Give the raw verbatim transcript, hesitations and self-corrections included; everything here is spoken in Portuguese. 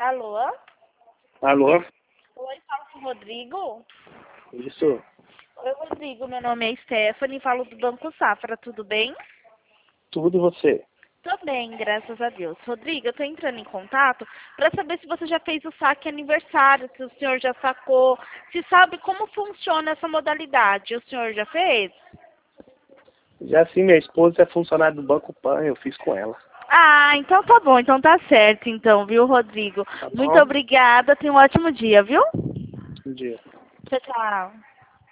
Alô? Alô? Oi, falo com o Rodrigo? Isso. Oi, Rodrigo, meu nome é Stephanie, falo do Banco Safra, tudo bem? Tudo e você? Tô bem, graças a Deus. Rodrigo, eu tô entrando em contato para saber se você já fez o saque aniversário, se o senhor já sacou, se sabe como funciona essa modalidade. O senhor já fez? Já sim, minha esposa é funcionária do Banco Pan, eu fiz com ela. Ah, então tá bom, então tá certo, então, viu, Rodrigo? Tá Muito bom? obrigada, tenha um ótimo dia, viu? Bom dia. Tchau, tchau.